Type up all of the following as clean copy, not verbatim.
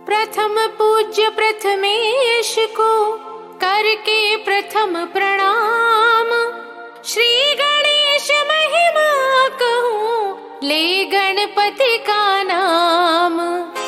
प्रथम पूज्य प्रथमेश को करके प्रथम प्रणाम, श्री गणेश महिमा कहूँ ले गणपति का नाम।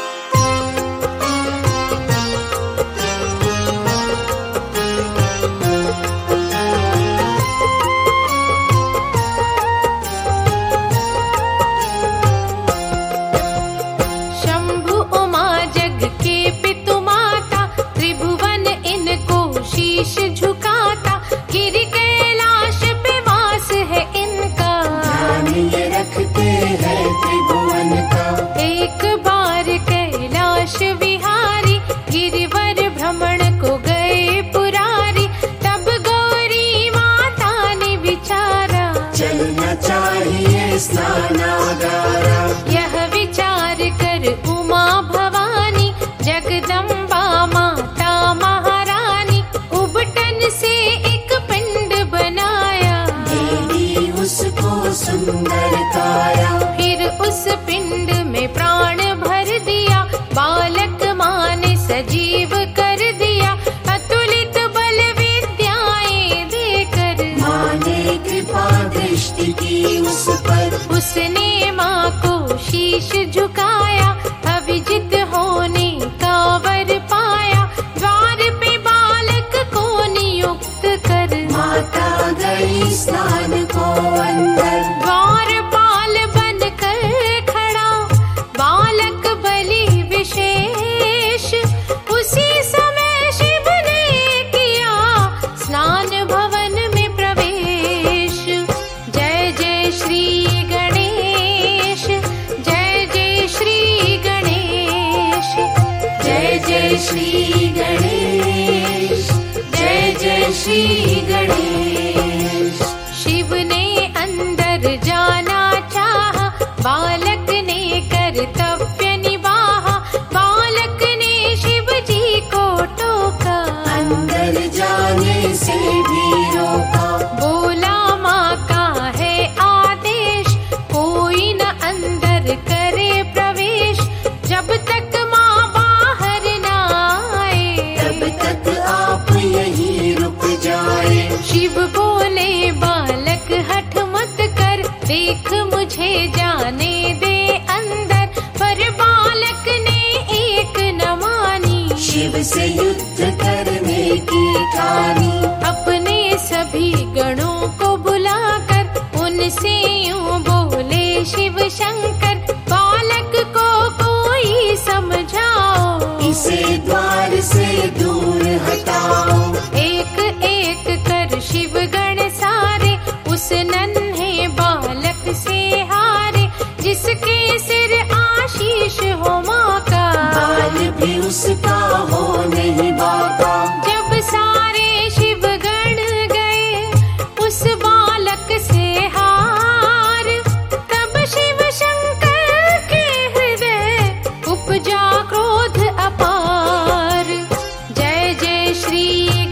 शीश झुकाता, गिरि कैलाश पे वास है इनका, ध्यान ये रखते हैं त्रिभुवन का। एक बार कैलाश विहारी गिरिवर भ्रमण को गए पुरारी, तब गौरी माता ने विचारा चलना चाहिए स्नानागारा। यह विचार कर उमा भवानी जगदम्बा माता महारानी उबटन से एक पिंड बनाया, देवी उसको सुंदर काया। फिर उस पिंड में प्राण भर दिया, बालक माँ ने सजीव कर दिया। अतुलित बल विद्याएं देकर माँ ने कृपा दृष्टि की उस पर, उसने माँ को शीश झुकाया, अविजित होने का वर पाया। द्वार पे बालक को नियुक्त कर माता गई स्नान को अंदर, द्वारपाल बनकर खड़ा बालक बलि विशेष। उसी समय शिव ने किया स्नान भवन में प्रवेश। जय जय श्री गणेश, जय जय श्री गणेश, जय जय श्री गणेश, जय जय श्री गणेश। शिव ने अंदर जाना चाहा, बालक ने कर्तव्य निभाहा। बालक ने शिव जी को टोका, अंदर जाने से भी रोका। बोला माँ का है आदेश, कोई न अंदर करे प्रवेश। जब तक माँ बाहर न आए, तब तक आप यहीं रुक जाए। शिव बोले बालक हठ मत कर, देख मुझे जाने दे अंदर। पर बालक ने एक न मानी, शिव से युद्ध करने की ठानी। अपने सभी गणों को बुलाकर उनसे यूं बोले शिव शंकर, बालक को कोई समझाओ, इसे द्वार से दूर हटाओ। एक एक कर शिव गण सारे उस नन्हे बालक से हारे, जिसके सिर आशीष हो माँ का, बाल भी उसका हो नहीं बाका। जब सारे शिव गण गए उस बालक से हार, तब शिव शंकर के हृदय उपजा क्रोध अपार। जय जय श्री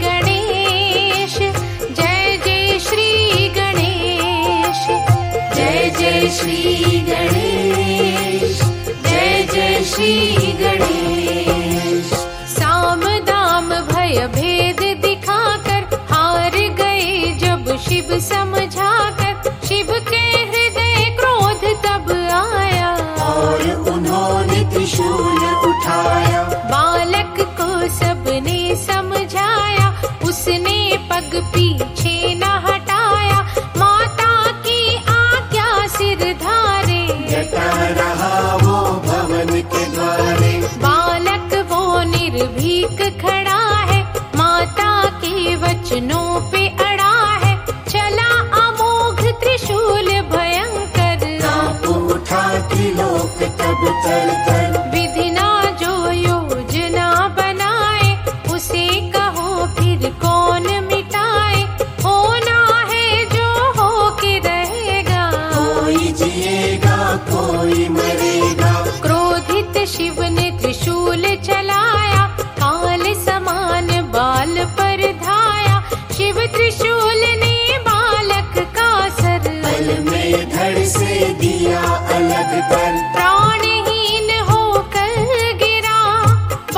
गणेश, जय जय श्री गणेश, जय जय श्री गणेश, जय जय श्री गणेश। साम दाम भय भेद दिखाकर हार गए जब शिव समझाकर, शिव के हृदय क्रोध तब आया और उन्होंने त्रिशूल उठाया। बालक को सबने समझाया, उसने पग पीछे न हटाया। माता की आज्ञा सिर धारे, डटा रहा वो भवन के द्वारे। बालक वो निर्भीक खड़ा है, माता के वचनों पे अड़ा है। चला अमोघ त्रिशूल भयंकर, कांप उठा त्रिलोक तब तर। विधि ना जो योजना बनाए, उसे कहो फिर कौन मिटाए। होना है जो हो के रहेगा, कोई जिएगा कोई मरेगा। क्रोधित शिव ने त्रिशूल चलाया, काल समान बाल पर धाया। शिव त्रिशूल ने बालक का सर पल में धड़ से दिया अलग कर। प्राणहीन होकर गिरा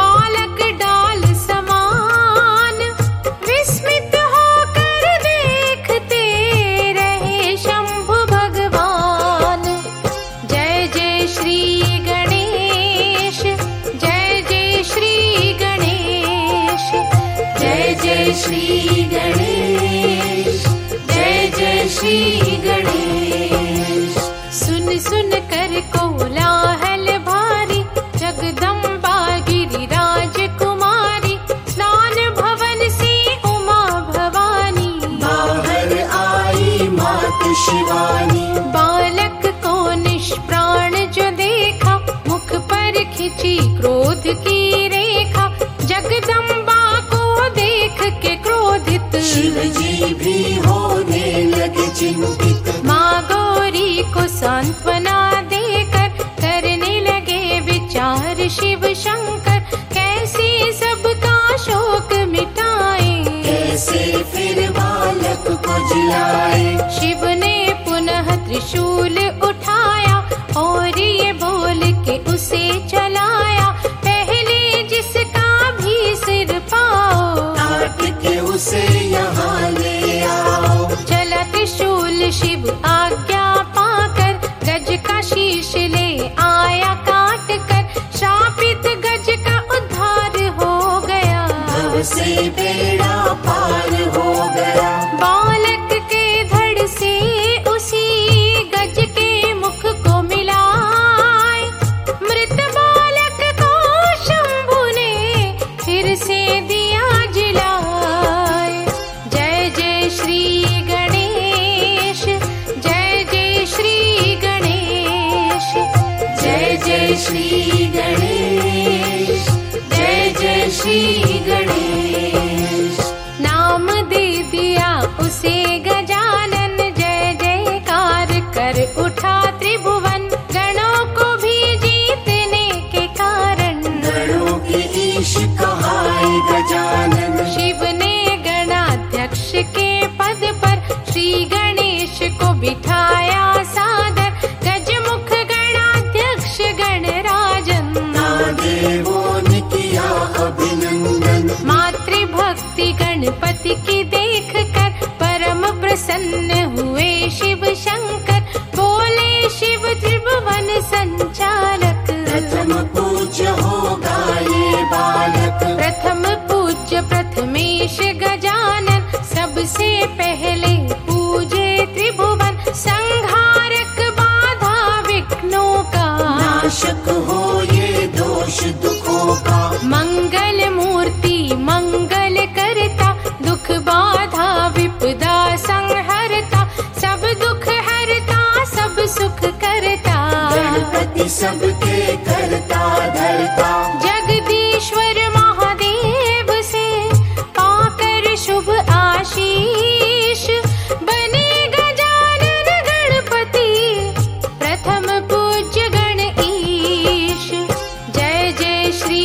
क्रोध की रेखा, जगदम्बा को देख के क्रोधित शिव जी भी होने लगे चिंतित। माँ गौरी को सांत्वना देकर करने लगे विचार शिव शंकर, कैसे सबका शोक मिटाए, कैसे फिर बालक को जिलाए। शिव ने पुनः त्रिशूल उठाया और ये बोल के उसे चलाया, पहले जिसका भी सिर पाओ काट के उसे यहाँ ले आओ। चला त्रिशूल शिव आज्ञा पाकर, गज का शीश ले आया काट कर, शापित गज का उद्धार हो गया, भव से बेड़ा पार हो गया। बालक के धड़ से उसी गज के मुख को मिलाए, मृत बालक को शंभु ने फिर से दिया जिलाए। जय जय श्री गणेश, जय जय श्री गणेश, जय जय श्री गणेश, जय जय श्री गणेश। नाम दे दिया उसे गजानन, जय जयकार कर उठा त्रिभुवन, गणों को भी जीतने के कारण, गणों के ईश कहाए गजानन। शिव ने गणाध्यक्ष के पद पर श्री गणेश को बिठाया सादर, गजमुख गणाध्यक्ष गणराजन, देवों ने किया अभिनंदन। मातृभक्ति गणपति की देख कर परम प्रसन्न हुए शिव शंकर, बोले शिव त्रिभुवन संचालक, प्रथम पूज्य होगा ये बालक। प्रथम पूज्य प्रथमेश गजानन, सबसे पहले पूजे त्रिभुवन, संहारक बाधा विघ्नों का, नाशक हो ये दोष दुखों का। मंगल मूर्ति मंगल करता, दुख बाधा विपदा संहरता, सब दुख हरता सब सुख करता, गणपति सबके करता धरता। जगदीश्वर महादेव से पाकर शुभ आशीष, बने गजानन गणपति प्रथम पूज्य गणईश। जय जय श्री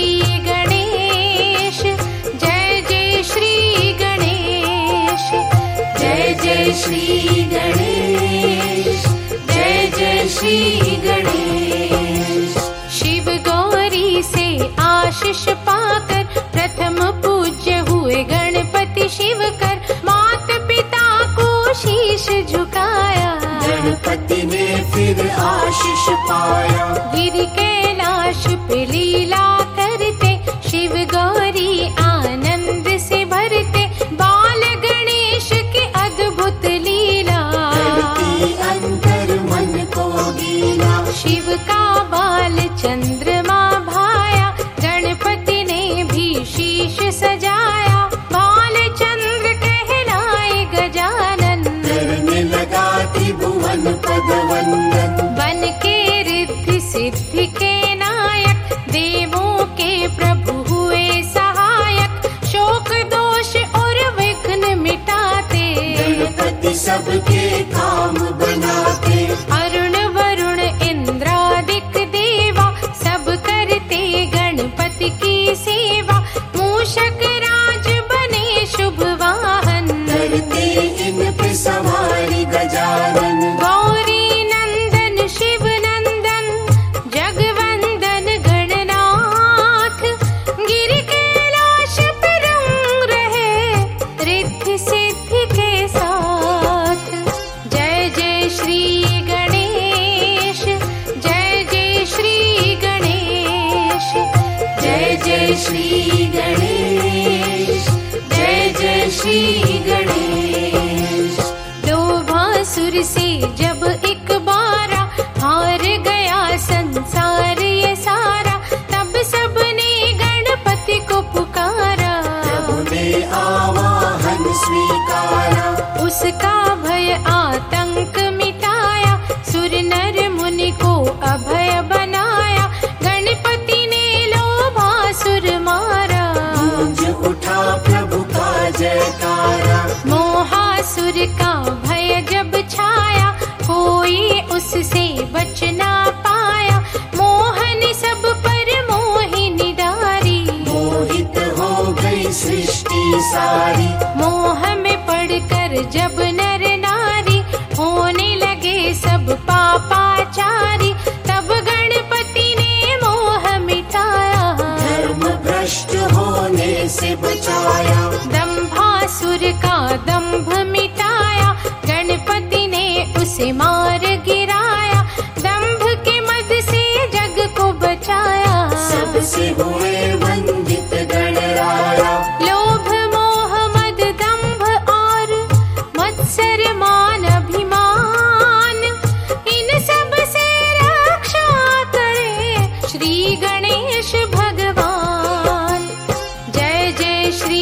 गणेश, जय जय श्री गणेश, जय जय श्री गणेश, जय जय श्री गणेश। शिव गौरी से आशीष पाकर प्रथम पूज्य हुए गणपति शिव कर, मात पिता को शीश झुकाया, गणपति ने फिर आशीष पाया। गिर कैलाश पे लीला करते, शिव गौरी आनंद से भरते, बाल गणेश की अद्भुत लीला, करती अंतर मन को गीला। शिव का बाल चंद्रमा भाया, गणपति ने भी शीश सजाया, बाल चंद्र कहलाए गजानन, करने लगा त्रिभुवन पद वंदन। बन के रिद्धि सिद्धि के नायक, देवों के प्रभु हुए सहायक, शोक दोष और विघ्न मिटाते, गणपति सबके काम बनाते। अरुण वरुण इंद्रादिक देवा, सब करते गणपति की सेवा, मूषक राज बने शुभ वाहन, करते इन पे सवारी गजानन। गौरी नंदन शिव नंदन, जगवंदन गणनाथ, गिर कैलाश पे रंग रहे रिद्धि सिद्धि के साथ। जय जय श्री गणेश, जय जय श्री गणेश, जय जय श्री गणेश, जय जय श्री गणेश। दो भासुर से जब एक बारा, हार गया संसार ये सारा, तब सबने गणपति को पुकारा, प्रभु ने आवाहन स्वीकारा। उसका भय आतंक मिटाया, सुर नर मुनि को अभय बनाया, गणपति ने लो सारी। मोह में पड़कर जब नर नारी होने लगे सब पापाचारी, तब गणपति ने मोह मिटाया, धर्म भ्रष्ट होने से बचाया। दंभासुर का दंभ मिटाया, गणपति ने उसे मार गिराया, दंभ के मद से जग को बचाया, सबसे हुए वंदित गणराया। लोभ मोह मद दंभ और मत्सर मान अभिमान, इन सब से रक्षा करे श्री गणेश भगवान। जय जय श्री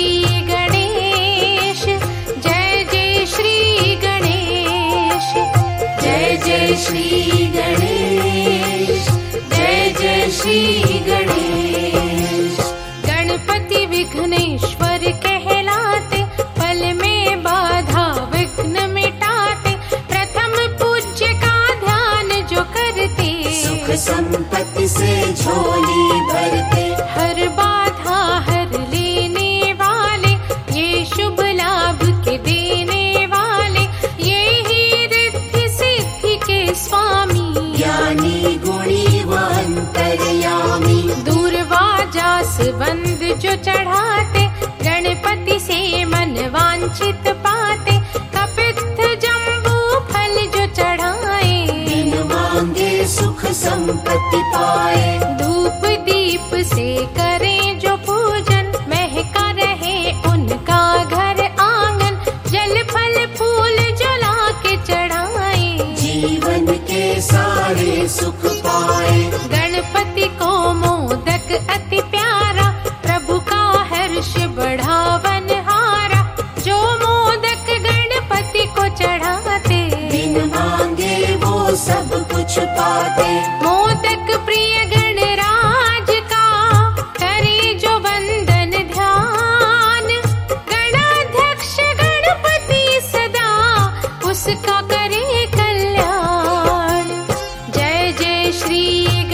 गणेश, जय जय श्री गणेश, जय जय श्री गणेश, जय जय श्री गणेश। गणपति विघ्नेश्वर कहलाते, पल में बाधा विघ्न मिटाते, प्रथम पूज्य का ध्यान जो करते, सुख संपत्ति से झोली भरते। हर बाधा हर लेने वाले, ये शुभ लाभ के देने वाले, ये ही रिद्धि सिद्धि के स्वामी, ज्ञानी गुणी व अंतर्यामी। दूरवा जास बंद जो चढ़ाते, गणपति से मन वांछित पाते, कपित्थ जम्बू फल जो चढ़ाए, बिन मांगे सुख संपत्ति पाए। धूप दीप से करें जो पूजन, महका रहे उनका घर आंगन, जल फल फूल जो लाके चढ़ाए, जीवन के सारे सुख पाए। गणपति को मोदक अति प्यारा, प्रभु का हर्ष बढ़ावन हारा, जो मोदक गणपति को चढ़ाते, बिन मांगे वो सब कुछ पाते। मोदक प्रिय गणराज का करे जो वंदन ध्यान, गणाध्यक्ष गणपति सदा उसका करे कल्याण। जय जय श्री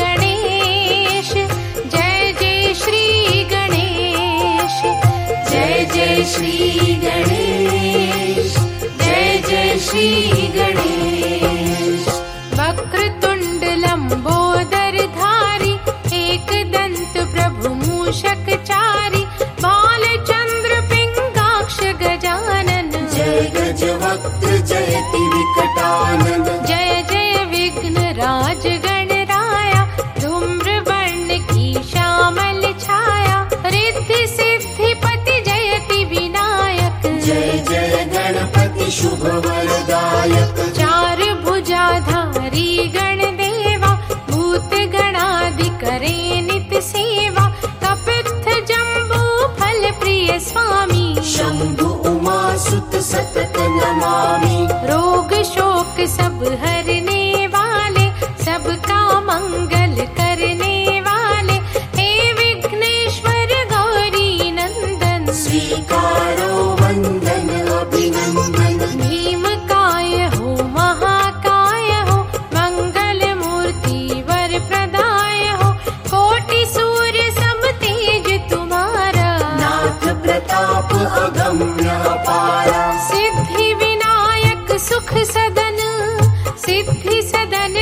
गणेश, जय जय श्री गणेश, जय जय श्री गणेश, जय जय श्री गणेश। वक्रतुंड लंबोदर धारी, एक दंत प्रभु मूषक चारी, बालचंद्र पिंगाक्ष गजानन, जय गज वक्त्र जयति विकटानन। जय जय विघ्न राज गणराया, धूम्र वर्ण की श्यामल छाया, रिद्धि सिद्धि पति जयति विनायक, जय जय गणपति शुभ वरदायक। चार भुजाधारी गणदेवा, भूत गणादि करे नित सेवा, कपित्थ जम्बू फल प्रिय स्वामी, शंभु उमा सुत सतत नमामि। रोग शोक सब हरने वाले, सबका मंगल करने वाले, हे विघ्नेश्वर गौरी नंदन, स्वीकारो वंदन अभिनंदन। भीम काय हो महाकाय हो, मंगल मूर्ति वर प्रदाय हो, कोटि सूर्य सम तेज तुम्हारा, नाथ प्रताप अगम्य अपारा। सिद्धि विनायक सुख सदन, सिद्धि सदन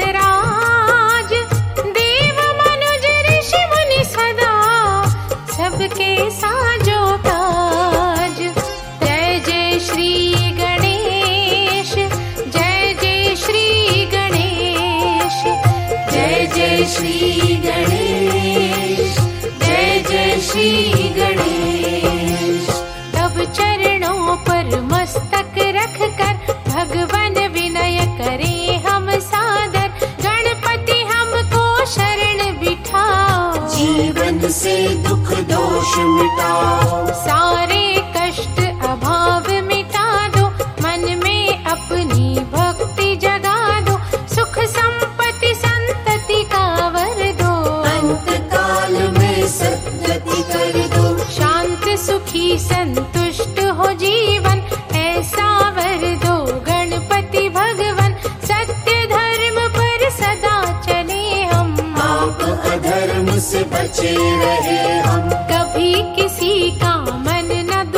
गणराज, देव मनुज ऋषि मुनि सदा सबके साजो ताज। जय जय श्री गणेश, जय जय श्री गणेश, जय जय श्री गणेश, जय जय श्री गणेश। तब चरणों पर मस्तक रख कर, भगवन विनय करे हम सादर, गणपति हमको शरण बिठाओ, जीवन से दुख दोष मिटाओ। सारे कष्ट अभाव मिटा दो, मन में अपनी भक्ति जगा दो, सुख संपत्ति संतति का वर दो, अंत काल में सद्गति कर दो। शांत सुखी संतुष्ट हो जीवन, ऐसा वर दो गणपति भगवन, सत्य धर्म पर सदा चले हम, आप अधर्म से बचे रहे हम, कभी किसी का मन न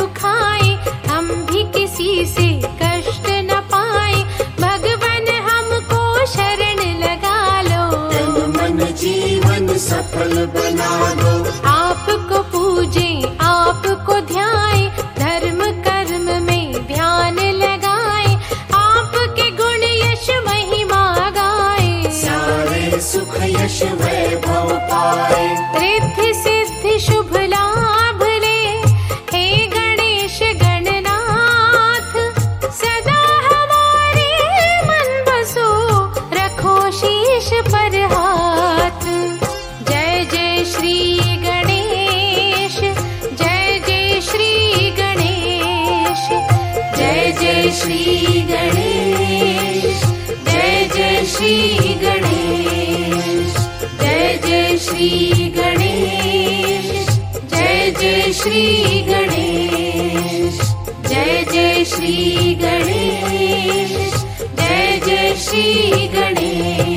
मंगल बना दो। आपको पूजे आपको ध्याए, धर्म कर्म में ध्यान लगाए, आपके गुण यश महिमा गाए, सारे सुख यश वैभव पाए। रिद्धि सिद्धि शुभ लाभ ले, हे गणेश गणनाथ, सदा हमारे मन बसो, रखो शीश पर हाथ। जय जय श्री गणेश, जय जय श्री गणेश, जय जय श्री गणेश, जय जय श्री गणेश, जय जय श्री गणेश, जय जय श्री गणेश, जय जय श्री गणेश, जय जय श्री गणेश।